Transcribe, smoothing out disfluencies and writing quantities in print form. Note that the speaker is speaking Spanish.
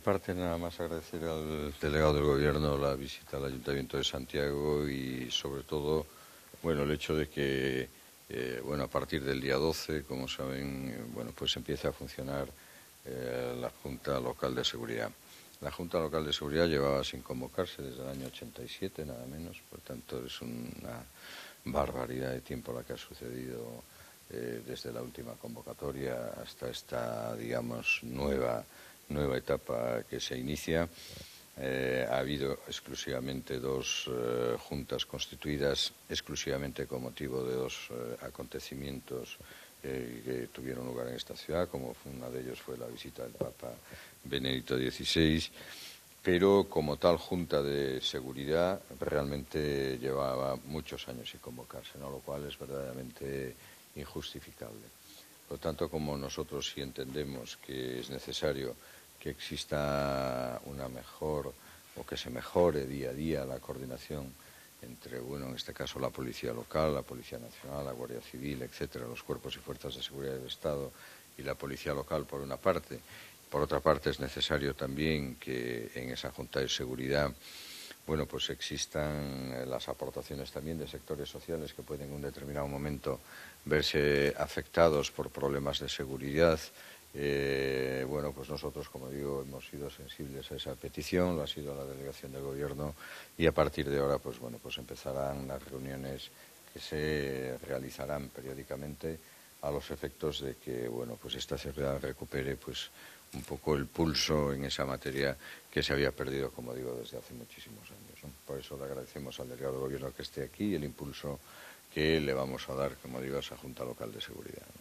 Parte nada más agradecer al delegado del Gobierno la visita al Ayuntamiento de Santiago y sobre todo, bueno, el hecho de que, a partir del día 12, como saben, pues empieza a funcionar la Junta Local de Seguridad. La Junta Local de Seguridad llevaba sin convocarse desde el año 87, nada menos, por tanto es una barbaridad de tiempo la que ha sucedido desde la última convocatoria hasta esta, digamos, nueva etapa que se inicia. Ha habido exclusivamente dos juntas constituidas exclusivamente con motivo de dos acontecimientos que tuvieron lugar en esta ciudad, como uno de ellos fue la visita del Papa Benedicto XVI, pero como tal Junta de Seguridad realmente llevaba muchos años sin convocarse, ¿no? Lo cual es verdaderamente injustificable. Por lo tanto, como nosotros sí entendemos que es necesario que exista una mejor o que se mejore día a día la coordinación entre, en este caso la Policía Local, la Policía Nacional, la Guardia Civil, etcétera, los cuerpos y fuerzas de seguridad del Estado y la Policía Local por una parte. Por otra parte, es necesario también que en esa Junta de Seguridad pues existan las aportaciones también de sectores sociales que pueden en un determinado momento verse afectados por problemas de seguridad. Pues nosotros, como digo, hemos sido sensibles a esa petición, lo ha sido la delegación del Gobierno y a partir de ahora pues empezarán las reuniones que se realizarán periódicamente a los efectos de que esta ciudad recupere un poco el pulso en esa materia que se había perdido, como digo, desde hace muchísimos años, ¿no? Por eso le agradecemos al delegado del Gobierno que esté aquí y el impulso que le vamos a dar, como digo, a esa Junta Local de Seguridad, ¿no?